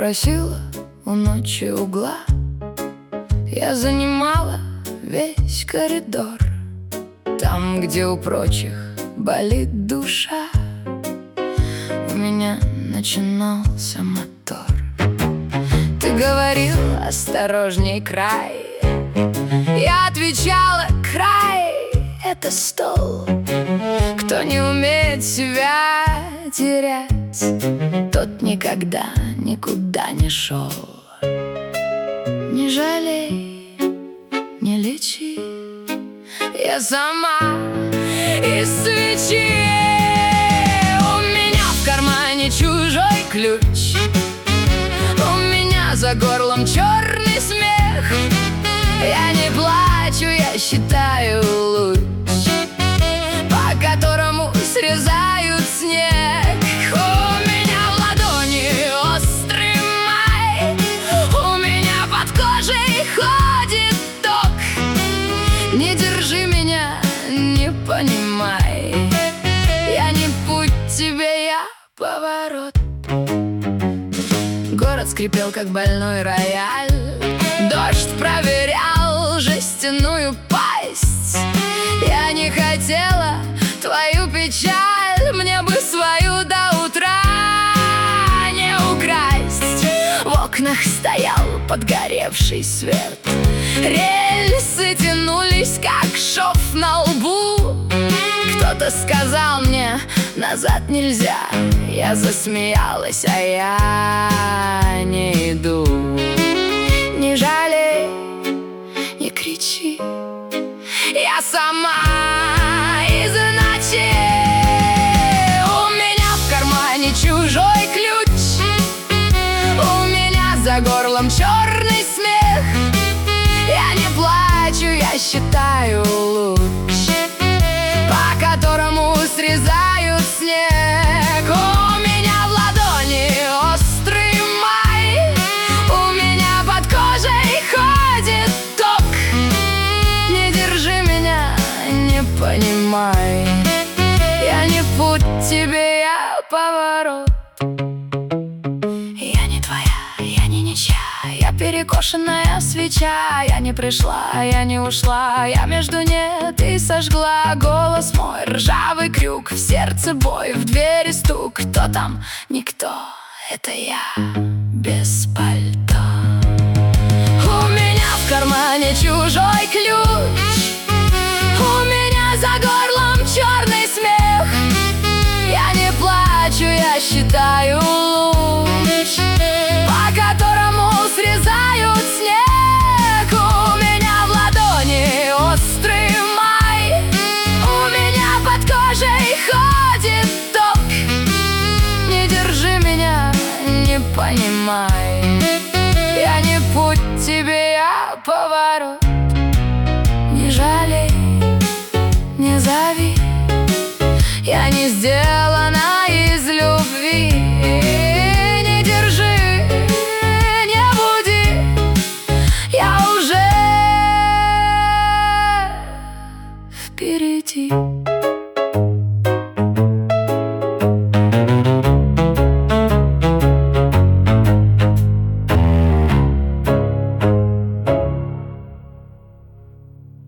просила у ночи угла, я занимала весь коридор. Там, где у прочих болит душа, у меня начинался мотор. Ты говорил: осторожней, край. Я отвечала: край — это стол. Кто не умеет себя терять, тот никогда никуда не шел. Не жалей, не лечи, я сама из свечи. У меня в кармане чужой ключ, у меня за горлом черный смех. Я не плачу, я считаю луч, по которому срезают снег. У меня в ладони острый май, у меня под кожей ходит ток. Не держи меня, не понимай, я не путь тебе, я поворот. Город скрипел, как больной рояль, дождь проверял жестяную пасть. Я не хотела твою печаль, мне бы свою до утра не украсть. В окнах стоял подгоревший свет, рельсы тянулись, как шов на лбу. Кто-то сказал мне: назад нельзя. Я засмеялась, а я не иду. Не жалей, не кричи, я сама из ночи. У меня в кармане чужой ключ, у меня за горлом черный смех. Я не плачу, я считаю луч, по которому срезают снег. У меня в ладони острый май, у меня под кожей ходит ток. Не держи меня, не понимай, я не путь тебе, я поворот. Я не твоя, я не ничья, я перекошенная свеча. Я не пришла, я не ушла, я между нет и сожгла. Голос мой, ржавый крюк, в сердце бой, в двери стук. Кто там? Никто, это я без пальто. У меня в кармане чужой ключ, у меня за горлом черный смех. Я не плачу, я считаю луч, по которому срезают снег. У меня в ладони острый май, у меня под кожей ходит ток. Не держи меня, не понимай, я не путь тебе, я поворот. Не жалей, не зови, я не сделала